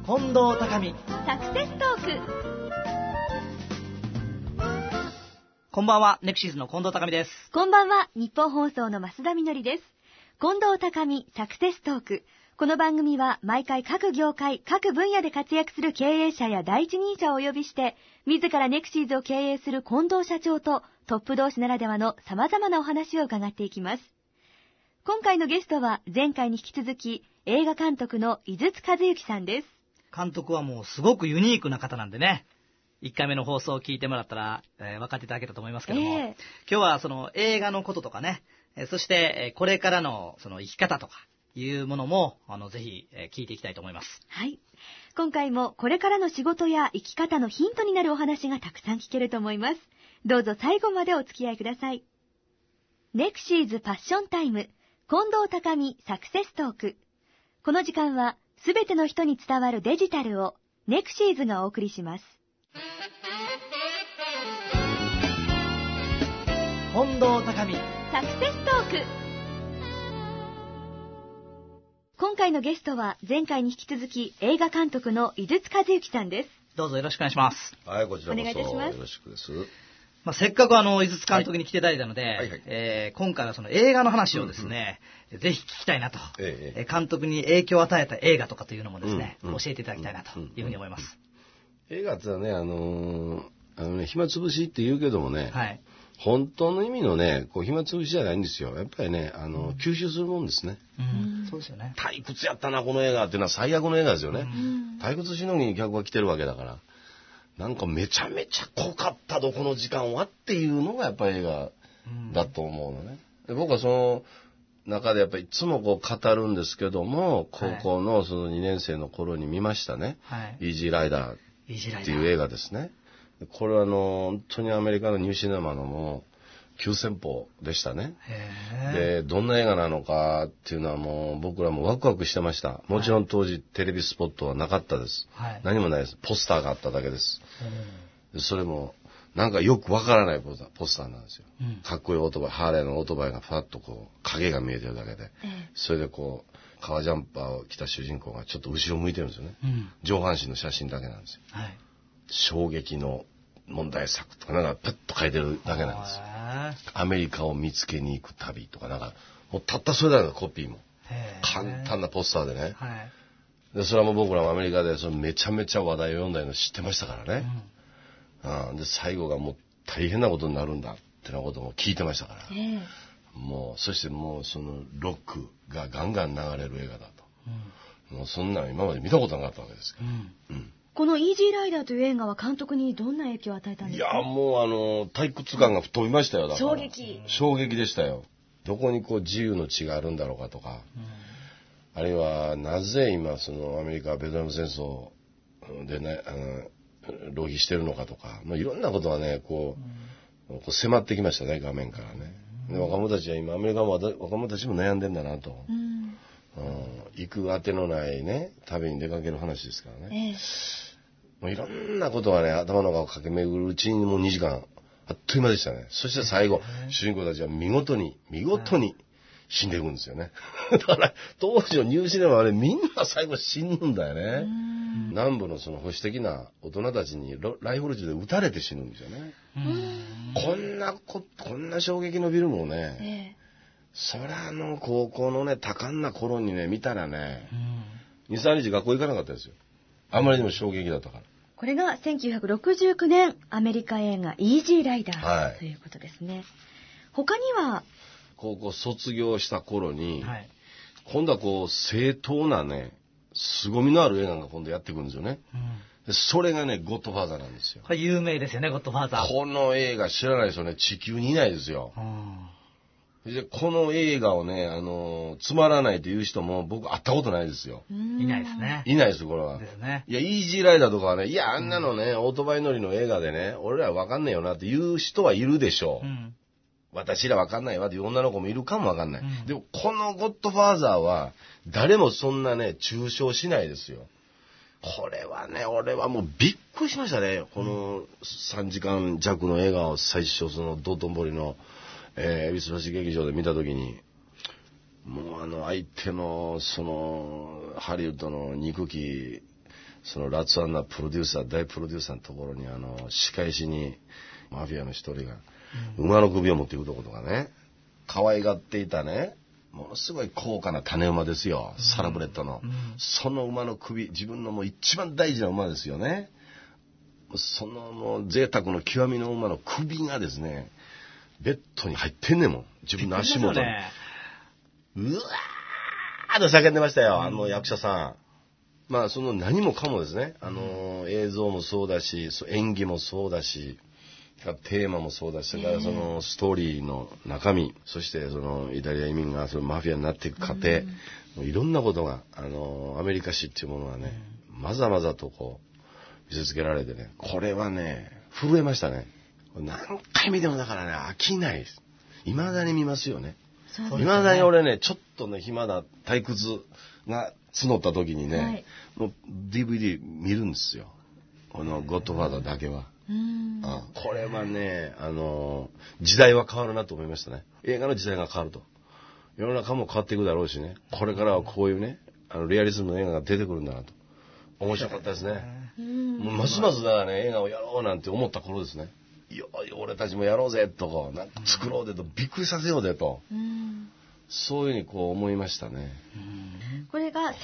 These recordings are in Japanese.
近藤孝美サクセストーク。 こんばんは、ネクシーズの近藤孝美です。 こんばんは、日本放送の増田みのりです。近藤孝美サクセストーク。この番組は毎回各業界各分野で活躍する経営者や第一人者をお呼びして、自らネクシーズを経営する近藤社長とトップ同士ならではの様々なお話を伺っていきます。今回のゲストは前回に引き続き映画監督の井筒和幸さんです。 監督はもうすごくユニークな方なんでね、1回目の放送を聞いてもらったら、分かっていただけたと思いますけども、今日はその映画のこととかね、そしてこれからのその生き方とかいうものもぜひ聞いていきたいと思います。 はい。今回もこれからの仕事や生き方のヒントになるお話がたくさん聞けると思います。どうぞ最後までお付き合いください。ネクシーズパッションタイム、近藤孝美サクセストーク。この時間はすべての人に伝わるデジタルをネクシーズがお送りします。 近藤孝美サクセストーク。今回のゲストは前回に引き続き映画監督の井筒和幸さんです。 どうぞよろしくお願いします。 はい、こちらこそお願いいたします。 よろしくです。 せっかく井筒監督に来ていただいたので、 はいはい今回はその映画の話をですね、ぜひ聞きたいなと、監督に影響を与えた映画とかというのもですね、教えていただきたいなというふうに思います。 映画ってのはね、暇つぶしって言うけどもね、 はい、 本当の意味のね、暇つぶしじゃないんですよ。やっぱりね、吸収するもんですね。 そうですよね。 退屈やったなこの映画っていうのは最悪の映画ですよね。退屈しのぎに客が来てるわけだから。なんかめちゃめちゃ濃かったどこの時間はっていうのがやっぱり映画だと思うのね。で僕はその中でやっぱりいつもこう語るんですけども、高校のその2年生の頃に見ましたね。はい、イージーライダーっていう映画ですね。これは本当にアメリカのニューシネマのもう急先鋒でしたね。でどんな映画なのかっていうのはもう僕らもワクワクしてました。もちろん当時テレビスポットはなかったです。はい、何もないです。ポスターがあっただけです。それもなんかよくわからないポスターなんですよ。かっこいいオートバイ、ハーレーのオートバイがファッとこう影が見えてるだけで、それでこう革ジャンパーを着た主人公がちょっと後ろ向いてるんですよね。上半身の写真だけなんですよ。はい、衝撃の問題作とかなんかパッと書いてるだけなんですよ。アメリカを見つけに行く旅とかなんかもうたったそれだけのコピーも簡単なポスターでね。でそれはもう僕らもアメリカでそのめちゃめちゃ話題を読んだの知ってましたからね。で最後がもう大変なことになるんだってなことも聞いてましたから。もうそしてもうそのロックがガンガン流れる映画だと。もうそんなの今まで見たことなかったわけですけど。 このイージーライダーという映画は監督にどんな影響を与えたんですか？ いやもう退屈感が吹っ飛びましたよ。だから衝撃でしたよ。どこにこう自由の地があるんだろうかとか、あるいはなぜ今そのアメリカはベトナム戦争でね浪費してるのかとか、いろんなことがねこう迫ってきましたね、画面からね。で若者たちは今アメリカの若者たちも悩んでんだなと。行く当てのないね旅に出かける話ですからね。もういろんなことがね頭の中を駆け巡るうちにもう2時間あっという間でしたね。そして最後主人公たちは見事に死んでいくんですよね。だから当時のニューシネマはねみんな最後死ぬんだよね。南部のその保守的な大人たちにライフル銃で撃たれて死ぬんですよね。こんな衝撃のフィルムをね、そりゃ高校のね多感な頃にね見たらね、2、3日学校行かなかったですよ。あまりにも衝撃だったから。 これが1969年アメリカ映画イージーライダーということですね。他には高校卒業した頃に、今度はこう正当なね凄みのある映画が今度やってくるんですよね。でそれがねゴッドファーザーなんですよ。 これ有名ですよね、ゴッドファーザー。 この映画知らない人ね地球にいないですよ。でこの映画をねつまらないという人も僕会ったことないですよ。 いないですね。 いないですこれは。 ですね。 いやイージーライダーとかはね、いやあんなのね、オートバイ乗りの映画でね俺らわかんねえよなっていう人はいるでしょう。私らわかんないわっていう女の子もいるかもわかんない。でもこのゴッドファーザーは誰もそんなね中傷しないですよ。これはね俺はもうびっくりしましたね。この3時間弱の映画を最初その道頓堀の恵比寿橋劇場で見た時に、もう相手のそのハリウッドの憎きそのラツアンナプロデューサー、大プロデューサーのところに仕返しにマフィアの一人が馬の首を持っていくとことかね、可愛がっていたね、ものすごい高価な種馬ですよ、サラブレッドの。その馬の首、自分のもう一番大事な馬ですよね。そのもう贅沢の極みの馬の首がですね、ベッドに入ってんねんもん。自分の足元に。うわーと叫んでましたよ、役者さん。まあその何もかもですね、映像もそうだし、演技もそうだし、テーマもそうだし、それからそのストーリーの中身、そしてそのイタリア移民がそのマフィアになっていく過程、もういろんなことがアメリカ史っていうものはね、まざまざとこう見せつけられてね、これはね震えましたね。何回見てもだからね飽きないです。未だに見ますよね。未だに俺ねちょっとね暇だ退屈が募った時にね、はい、もう DVD 見るんですよ。このゴッドファーザーだけは。これはね、時代は変わるなと思いましたね。映画の時代が変わると。世の中も変わっていくだろうしね。これからはこういうね、リアリズムの映画が出てくるんだなと。面白かったですね。もうますますだからね、映画をやろうなんて思った頃ですね。いや、俺たちもやろうぜと、なんか作ろうぜと、びっくりさせようぜと。そういうふうにこう思いましたね。 これが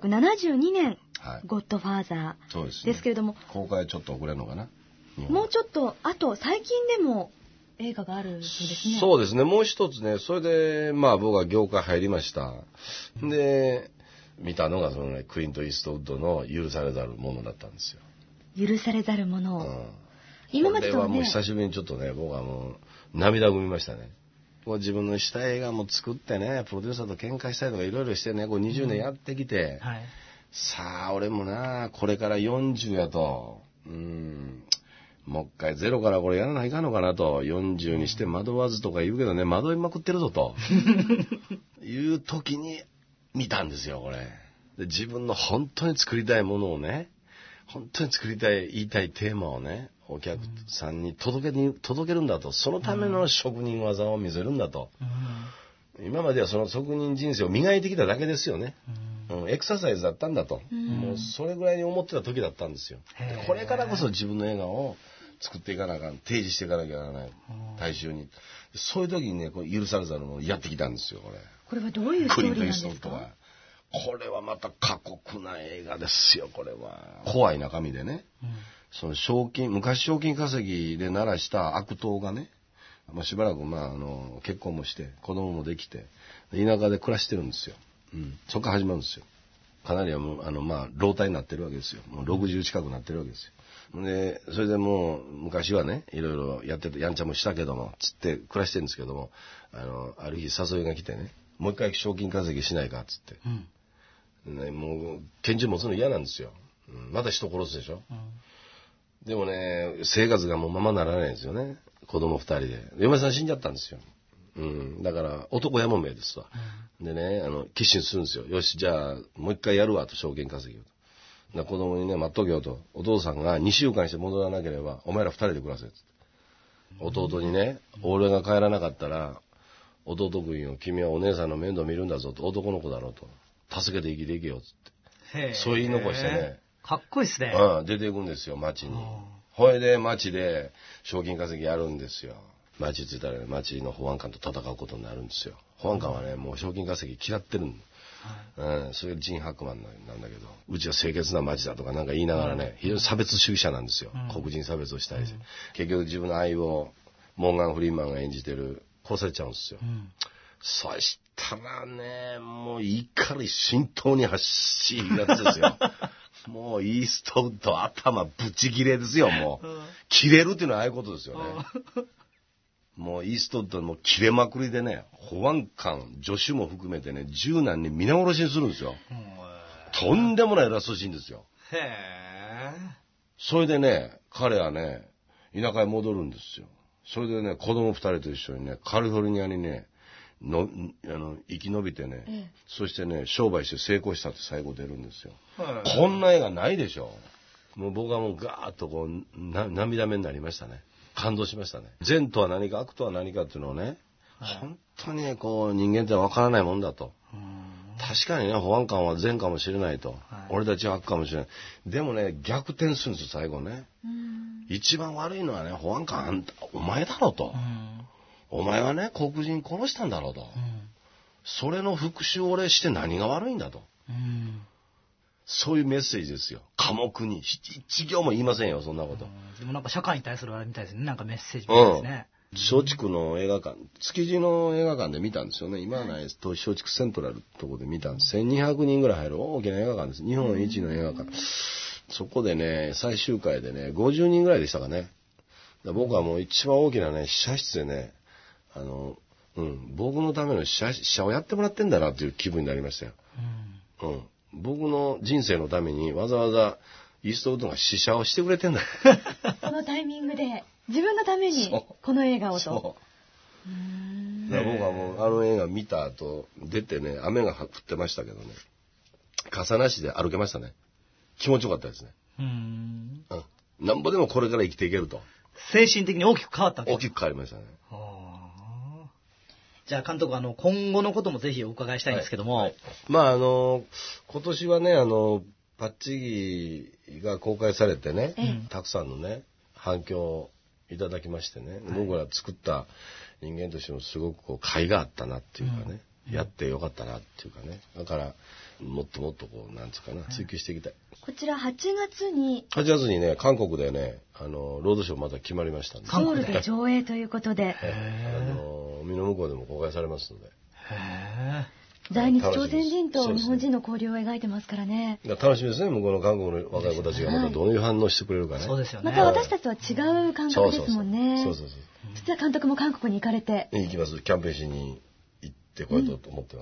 1972年、はい、ゴッドファーザーですけれども、 公開ちょっと遅れるのかな。 もうちょっとあと最近でも映画があるそうですね。 そうですね。もう一つね、それでまあ僕は業界入りました。で見たのがそのね、クリント・イーストウッドの許されざるものだったんですよ。許されざるもの。今までとこれはもう久しぶりにちょっとね、僕はもう涙ぐみましたね。自分のした映画も作ってね、プロデューサーと喧嘩したりとかいろいろしてね、こう20年やってきて、はい、さあ俺もなこれから40やと、もう一回ゼロからこれやらないかんのかなと、40にして惑わずとか言うけどね、惑いまくってるぞという時に見たんですよこれで。自分の本当に作りたいものをね、本当に作りたい言いたいテーマをね、お客さんに届けるんだと、そのための職人技を見せるんだと、今まではその職人人生を磨いてきただけですよね、エクササイズだったんだと、もうそれぐらいに思ってた時だったんですよ。これからこそ自分の映画を作っていかなあかん、提示していかなきゃならない、大衆に。そういう時にね、こう許されざるものをやってきたんですよこれ。 これはどういうストーリーなんですか？ これはまた過酷な映画ですよこれは。怖い中身でね、その昔賞金稼ぎで鳴らした悪党がね、しばらく結婚もして子供もできて田舎で暮らしてるんですよ。そこから始まるんですよ。かなりはもう老体になってるわけですよ。もう60近くなってるわけですよ。でそれでもう昔はねいろいろやっててやんちゃもしたけどもつって暮らしてるんですけども、ある日誘いが来てね、もう一回賞金稼ぎしないかっつって、もう拳銃持つの嫌なんですよ。また人殺すでしょ。でもね生活がもうままならないんですよね。子供2人で嫁さん死んじゃったんですよ。だから男やもめですわ。でね決心するんですよ。よしじゃあもう一回やるわと、賞金稼ぎをと。子供にね待っとけよと、お父さんが2週間して戻らなければお前ら2人で暮らせって。弟にね、俺が帰らなかったら弟君よ、君はお姉さんの面倒見るんだぞと、男の子だろうと、助けて生きていけよっつって、そう言い残してね、 かっこいいっすね。 出ていくんですよ町に。ほいで町で賞金稼ぎやるんですよ。町着いたら、ね、町の保安官と戦うことになるんですよ。保安官はねもう賞金稼ぎ嫌ってるんそれがジン・ハックマンなんだけど、うちは清潔な町だとかなんか言いながらね、非常に差別主義者なんですよ。黒人差別をしたりして、結局自分の愛をモーガン・フリーマンが演じてる殺されちゃうんですよ。そしたらねもう怒り心頭に発しいやつですよ。もうイーストウッド頭ぶち切れですよ。もう切れるっていうのはああいうことですよね。もうイーストウッドも切れまくりでね、保安官助手も含めてね10何人皆殺しにするんですよ。とんでもないラストシーンですよ。 へえ。 それでね彼はね田舎へ戻るんですよ。それでね子供2人と一緒にねカリフォルニアにね生き延びてね、そしてね商売して成功したって最後出るんですよ。こんな映画ないでしょ。もう僕はもうガーッとこう涙目になりましたね。感動しましたね。善とは何か悪とは何かっていうのをね、本当にこう人間って分からないもんだと。 確かにね、保安官は善かもしれないと。俺たちは悪かもしれない。でもね、逆転するんですよ、最後ね。一番悪いのはね、保安官あんた、お前だろと。お前はね、黒人殺したんだろうと。それの復讐を俺して何が悪いんだと。そういうメッセージですよ。寡黙に。一行も言いませんよ、そんなこと。 でもなんか社会に対するあれみたいですね。なんかメッセージみたいですね。 松竹の映画館、築地の映画館で見たんですよね。今はないです。松竹セントラルとこで見たんです。1200人ぐらい入る大きな映画館です。日本一の映画館。そこでね、最終回でね、50人ぐらいでしたかね。僕はもう一番大きなね、試写室でね、僕のための試写をやってもらってんだなっていう気分になりましたよ。僕の人生のためにわざわざイーストウッドが試写をしてくれてんだ。 このタイミングで自分のためにこの映画をと。 僕はもうあの映画見た後出てね、雨が降ってましたけどね、傘なしで歩けましたね。気持ちよかったですね。なんぼでもこれから生きていけると。 精神的に大きく変わったわけ大きく変わりましたね。 じゃあ監督、今後のこともぜひお伺いしたいんですけども。 まあ今年はね、パッチギが公開されてね、たくさんのね、反響をいただきましてね、僕ら作った人間としてもすごくこう甲斐があったなっていうかね、やってよかったなっていうかね、だからもっともっとこうなんつうかな、追求していきたい。 こちら8月にね、韓国でね、ロードショーまた決まりましたんで、 ソウルで上映ということで、 海の向こうでも公開されますので。 在日朝鮮人と日本人の交流を描いてますからね。 楽しみですね、向こうの韓国の若い子たちがまたどういう反応してくれるかね。 そうですよね。 また私たちとは違う感覚ですもんね。実は監督も韓国に行かれて。 行きます。キャンペーンしに行ってこようと思ってます。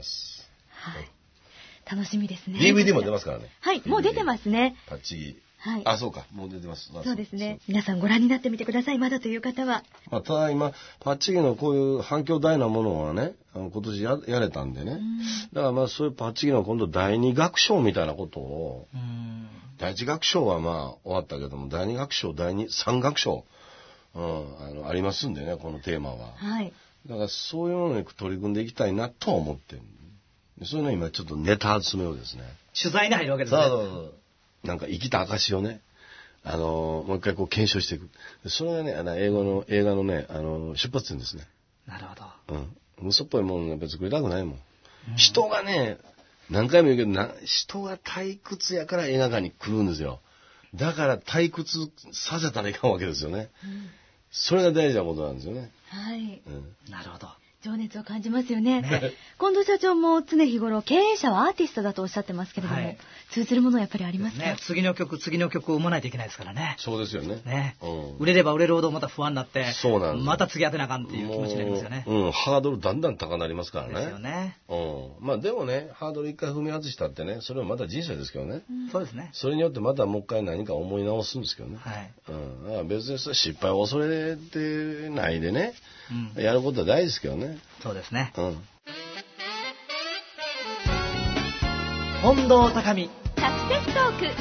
楽しみですね。 DVD も出ますからね。 はい、もう出てますね。 パッチギ。 はい。 あ、そうか。もう出てます。 そうですね。皆さんご覧になってみてください。まだという方は。 ただ今、パッチギのこういう反響大なものはね、今年やれたんでね。だからそういうパッチギの今度第二楽章みたいなことを、第一楽章は終わったけども、第二楽章、三楽章、ありますんでね、このテーマは。 はい。 だからそういうものに取り組んでいきたいなと思ってる。そういうのを今ちょっとネタ集めをですね。 取材に入るわけですね。 そう。なんか生きた証をね、もう一回こう検証していく。それがね、映画のね、出発点ですね。 なるほど。 嘘っぽいもんやっぱり作りたくないもん。人がね、何回も言うけど、人が退屈やから映画館に来るんですよ。だから退屈させたらいかんわけですよね。それが大事なことなんですよね。 はい。 なるほど。 情熱を感じますよね。近藤社長も常日頃経営者はアーティストだとおっしゃってますけれども、通ずるものはやっぱりありますか？ ね、次の曲を生まないといけないですからね。 そうですよね。 ね、売れれば売れるほどまた不安になって、 そうなんです。 また次当てなあかんっていう気持ちになりますよね。 ハードルだんだん高くなりますからね。 ですよね。 でもね、ハードル一回踏み外したってね、それはまた人生ですけどね。 そうですね。 それによってまたもう一回何か思い直すんですけどね。だから別に失敗を恐れてないでね、やることは大事ですけどね。 そうですね。近藤高美サクセストーク。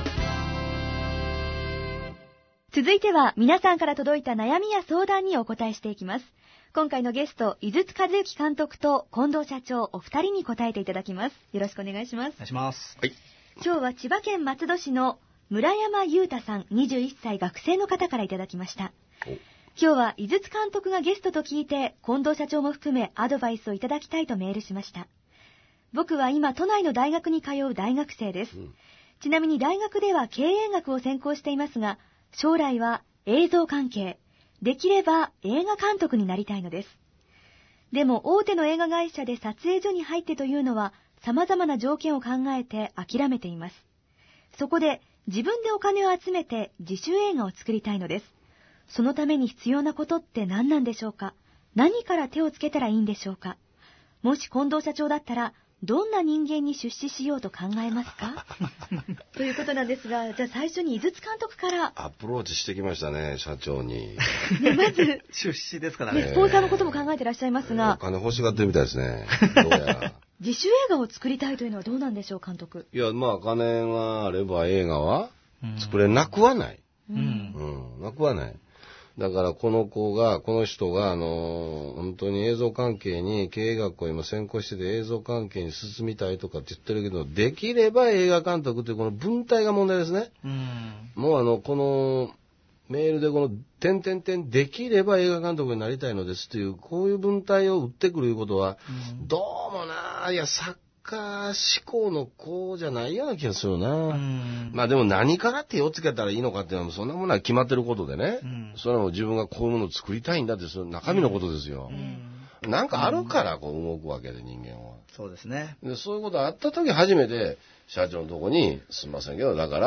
続いては皆さんから届いた悩みや相談にお答えしていきます。今回のゲスト、井筒和幸監督と近藤社長お二人に答えていただきます。よろしくお願いします。 お願いします。 はい。 今日は千葉県松戸市の村山裕太さん21歳学生の方からいただきました。今日は井筒監督がゲストと聞いて近藤社長も含めアドバイスをいただきたいとメールしました。僕は今都内の大学に通う大学生です。ちなみに大学では経営学を専攻していますが、将来は映像関係、できれば映画監督になりたいのです。でも大手の映画会社で撮影所に入ってというのは様々な条件を考えて諦めています。そこで自分でお金を集めて自主映画を作りたいのです。そのために必要なことって何なんでしょうか？何から手をつけたらいいんでしょうか？もし近藤社長だったらどんな人間に出資しようと考えますか？ということなんですが、じゃあ最初に井筒監督からアプローチしてきましたね、社長に。 まず出資ですからね。 スポンサーのことも考えてらっしゃいますが、 お金欲しがってるみたいですね。どうやら。 自主映画を作りたいというのはどうなんでしょう、監督。 いや、金があれば映画は作れなくはない。なくはない。 だからこの人が本当に映像関係に、経営学校今専攻してて映像関係に進みたいとかって言ってるけど、できれば映画監督っていうこの文体が問題ですね。もうこのメールでこの点々点できれば映画監督になりたいのですという、こういう文体を打ってくるいうことは、どうもいやサッカー志向の子じゃないような気がするな。まあでも何から手をつけたらいいのかっていうのはそんなものは決まってることでね。それはもう自分がこういうものを作りたいんだって、その中身のことですよ。なんかあるからこう動くわけで、人間は。 そうですね。 でそういうことがあった時初めて社長のとこに、すみませんけど、だから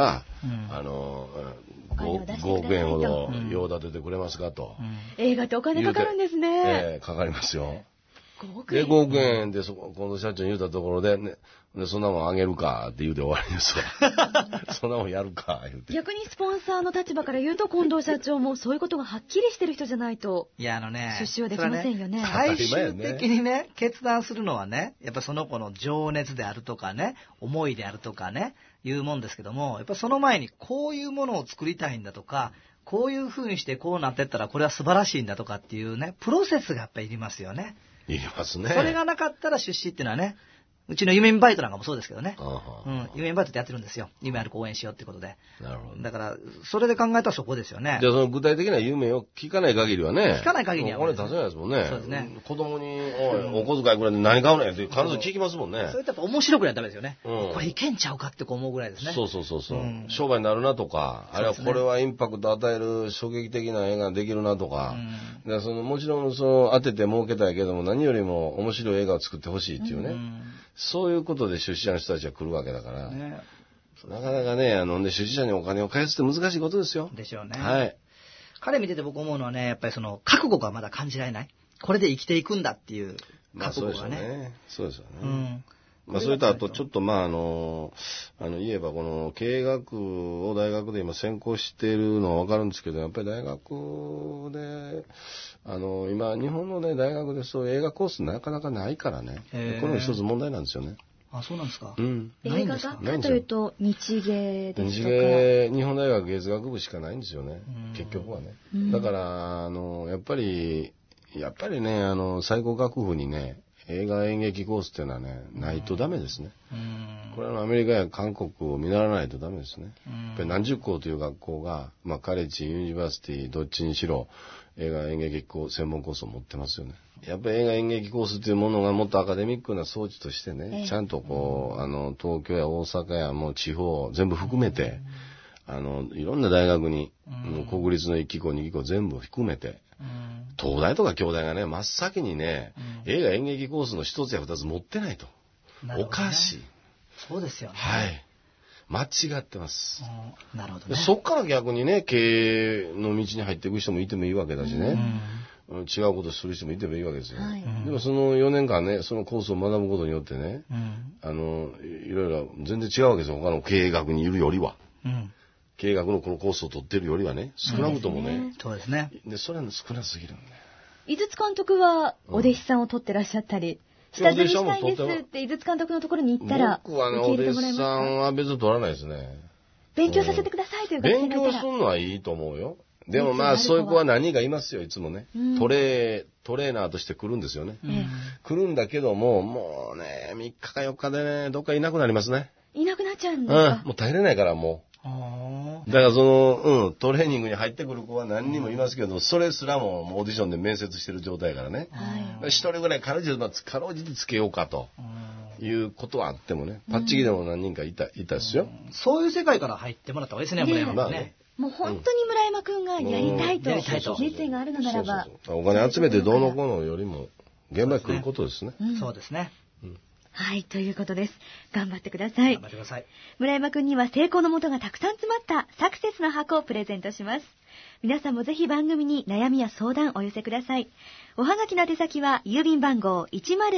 、5億円ほど用立ててくれますかと。 映画ってお金かかるんですね。 かかりますよ。 5億円。 で、5億円で、この社長に言ったところで、ね、でそんなもんあげるかって言うて終わりですわ。そんなもんやるか言うて。 逆にスポンサーの立場から言うと、近藤社長もそういうことがはっきりしてる人じゃないと、出資はできませんよね。 最終的にね、決断するのはね、やっぱその子の情熱であるとかね、思いであるとかね、いうもんですけども、やっぱその前にこういうものを作りたいんだとか、こういう風にしてこうなってったらこれは素晴らしいんだとかっていうね、プロセスがやっぱりいりますよね。 いりますね。 それがなかったら出資っていうのはね、うちの夢見バイトなんかもそうですけどね。夢見バイトってやってるんですよ。夢ある子応援しようってことで。 なるほど。 だから、それで考えたらそこですよね。 じゃあその具体的な夢を聞かない限りはね。 聞かない限りは。 俺出せないですもんね。 そうですね。 子供に、お小遣いくらいで何買うねんって必ず聞きますもんね。 それってやっぱ面白くないとダメですよね。これいけんちゃうかって思うぐらいですね。 そう。商売になるなとか、あるいはこれはインパクト与える衝撃的な映画ができるなとか、もちろん当てて儲けたいけども、何よりも面白い映画を作ってほしいっていうね。そういうことで出資者の人たちは来るわけだから、なかなかね、出資者にお金を返すって難しいことですよ。 でしょうね。 はい。 彼見てて僕思うのはね、やっぱりその覚悟がまだ感じられない。これで生きていくんだっていう覚悟がね。 そうですよね。それとあとちょっと言えばこの経営学を大学で今専攻しているのはわかるんですけど、やっぱり大学で今日本のね大学でそういう映画コースなかなかないからね、これも一つ問題なんですよね。 あ、そうなんですか。 映画学科というと日芸ですとか。 日本大学芸術学部しかないんですよね。結局はね。だからやっぱりね最高学府にね。映画演劇コースっていうのはね、ないとダメですね。これはアメリカや韓国を見習わないとダメですね。やっぱり何十校という学校が、カレッジ、ユニバーシティ、どっちにしろ映画演劇専門コースを持ってますよね。やっぱり映画演劇コースというものがもっとアカデミックな装置としてね、ちゃんと東京や大阪やもう地方全部含めて、いろんな大学に、国立の1機構2機構全部含めて、東大とか京大がね、真っ先にね、映画演劇コースの一つや二つ持ってないと。おかしい。 そうですよね。 はい。間違ってます。 なるほどね。 そっから逆にね、経営の道に入っていく人もいてもいいわけだしね。違うことする人もいてもいいわけですよ。でもその4年間ね、そのコースを学ぶことによってね、いろいろ全然違うわけですよ。他の経営学にいるよりは。経営学のこのコースを取ってるよりはね、少なくともね。 そうですね。 で、それは少なすぎるんだよ。 井筒監督はお弟子さんを取ってらっしゃったり、下積みしたいんですって井筒監督のところに行ったら、 僕はね、お弟子さんは別に取らないですね。 勉強させてくださいという学生がいたら。 勉強するのはいいと思うよ。でもそういう子は何人かいますよ、いつもね。トレーナーとして来るんですよね。来るんだけども、もうね、3日か4日でね、どっかいなくなりますね。 いなくなっちゃうんですか。 もう耐えれないからもう。だからトレーニングに入ってくる子は何人もいますけど、それすらもオーディションで面接してる状態からね。一人ぐらいかろうじてつけようかということはあってもね、パッチギでも何人かいたですよ。 そういう世界から入ってもらった方がいいですね、村山君ね。 もう本当に村山くんがやりたいと熱意があるのならば、 お金集めてどうのこうのよりも現場に来ることですね。 そうですね。 はい、ということです。頑張ってください。 頑張ってください。 村山くんには成功のもとがたくさん詰まったサクセスの箱をプレゼントします。皆さんもぜひ番組に悩みや相談お寄せください。おはがきの宛先は郵便番号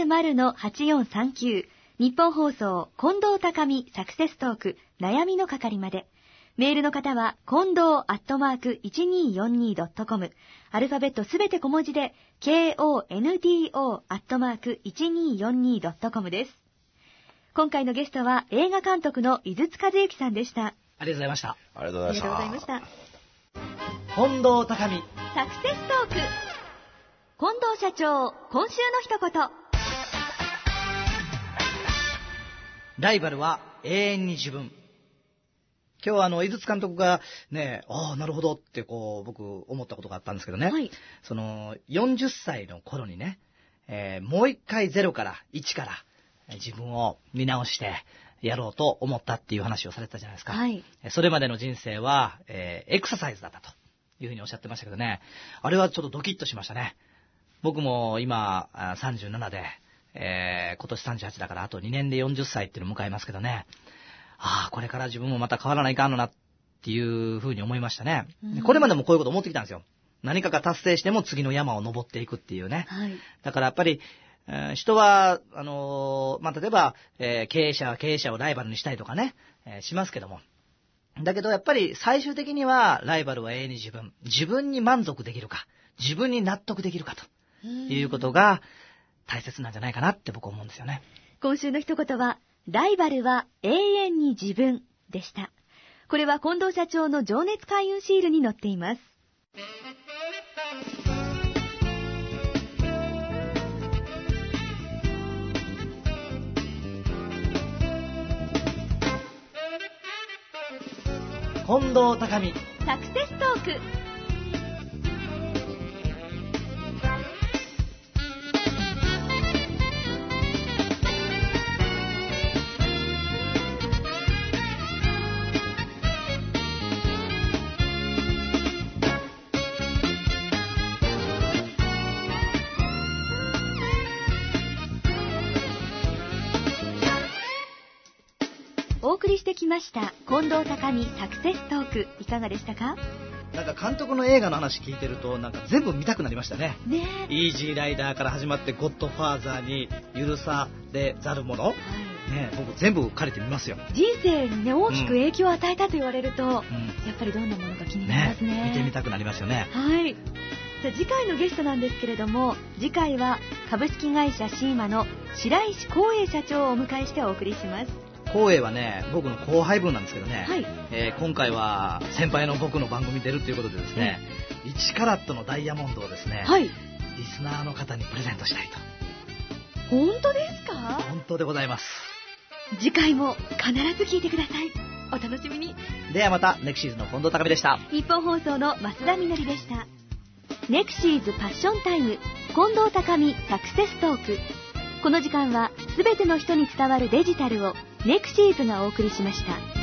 100-8439 日本放送近藤高美サクセストーク悩みの係まで。メールの方は近藤@1242.com アルファベットすべて小文字で KONDO@1242.com です。今回のゲストは映画監督の井筒和之さんでした。 ありがとうございました。 ありがとうございました。 近藤高美サクセストーク。近藤社長、今週の一言。 ライバルは永遠に自分。今日は井筒監督がね、なるほどって僕思ったことがあったんですけどね。 はい。 その40歳の頃にね、もう一回0から1から自分を見直してやろうと思ったっていう話をされてたじゃないですか。 はい。 それまでの人生は、エクササイズだったというふうにおっしゃってましたけどね。あれはちょっとドキッとしましたね。僕も今37で、今年38だからあと2年で40歳っていうのを迎えますけどね。これから自分もまた変わらないかんのなっていうふうに思いましたね。これまでもこういうこと思ってきたんですよ。何かが達成しても次の山を登っていくっていうね。 はい。 だからやっぱり、人は、例えば、経営者は経営者をライバルにしたいとかね、しますけども。だけどやっぱり最終的にはライバルは永遠に自分に満足できるか、自分に納得できるかということが大切なんじゃないかなって僕は思うんですよね。 今週の一言は、ライバルは永遠に自分でした。これは近藤社長の情熱開運シールに載っています。 近藤高美サクセストーク。お送りしてきました近藤高美サクセストーク、いかがでしたか？ なんか監督の映画の話聞いてるとなんか全部見たくなりましたね。 ねえ。 イージーライダーから始まってゴッドファーザーに許されざる者、 はい。 ね、僕全部借りてみますよ。 人生にね、大きく影響を与えたと言われると、やっぱりどんなものか気になりますね。 見てみたくなりますよね。 はい。じゃあ次回のゲストなんですけれども、次回は株式会社シーマの白石光栄社長をお迎えしてお送りします。 光栄はね、僕の後輩分なんですけどね、 はい。 今回は先輩の僕の番組に出るということでですね、1カラットのダイヤモンドをですね、 はい。 リスナーの方にプレゼントしたいと。 本当ですか？ 本当でございます。 次回も必ず聞いてください。お楽しみに。 ではまた、ネクシーズの近藤高美でした。 日本放送の増田みのりでした。ネクシーズパッションタイム、近藤高美サクセストーク。この時間は全ての人に伝わるデジタルをネクシーズがお送りしました。